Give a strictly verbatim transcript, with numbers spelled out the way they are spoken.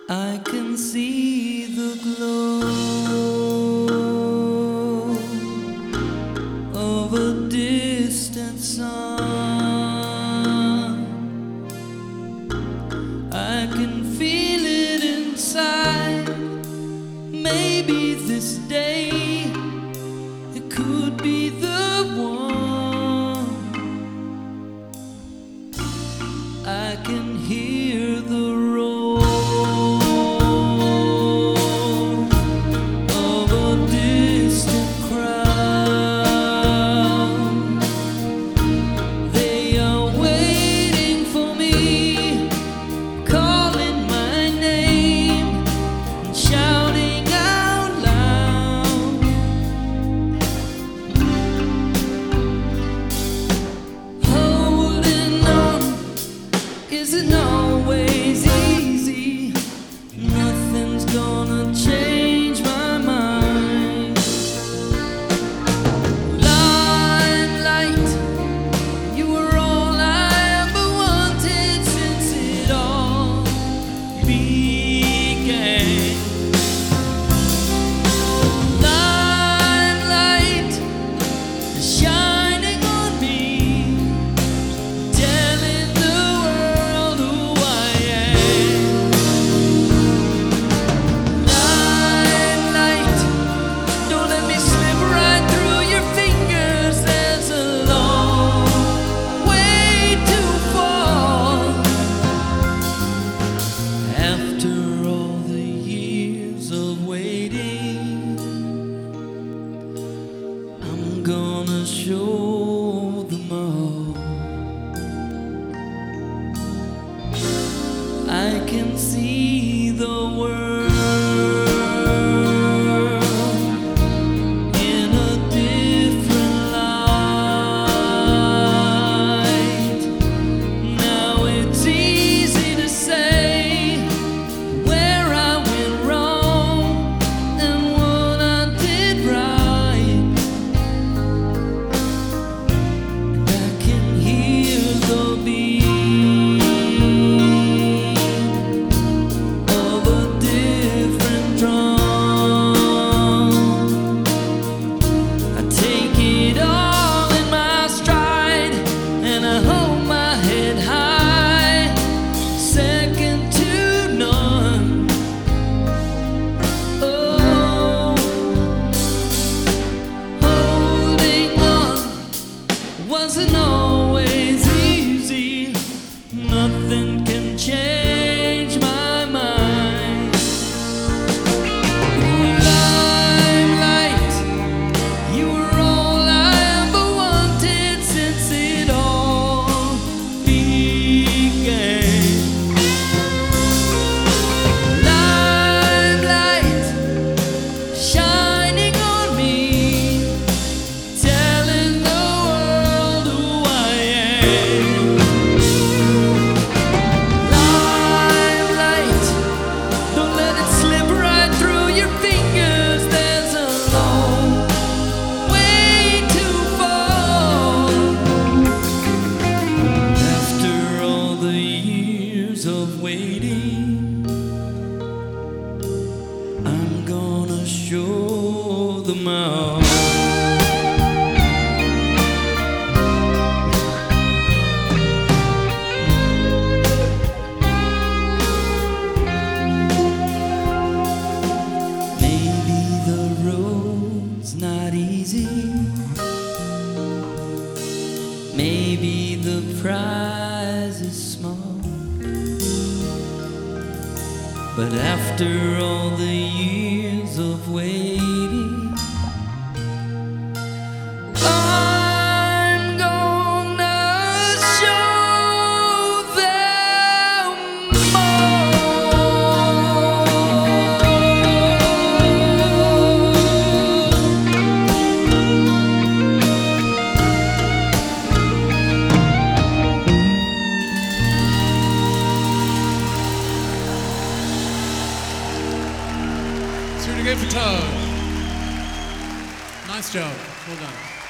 I can see the glow of a distant sun. I can feel it inside. Maybe this day it could be the one. I can hear the roar of a distant crowd. They are waiting for me, calling my name and shouting out loud. Holding on isn't always easy. Nothing's gonna change my mind. Limelight, you were all I ever wanted since it all began. Limelight, shining on me, telling the world who I am. Limelight, don't let me slip right through your fingers. There's a long way to fall. After all the years of waiting, I'm gonna show them all. I can see the world in a different light. Now it's easy to say where I went wrong and what I did right. And I can hear the beat of a different drum. I take it all in my stride and I hold my head high, second to none. Oh, holding on wasn't always easy. Nothing can change my mind. Limelight, you were all I ever wanted since it all began. Limelight, shining on me, telling the world who I am. Limelight, don't let it slip right through your fingers. There's a long way to fall. After all the years of waiting, I'm gonna show them all. Maybe the road's not easy. Maybe the prize is small. But after all the years of waiting, I'm gonna show them Let's do it again for Toad. Nice job. Well done.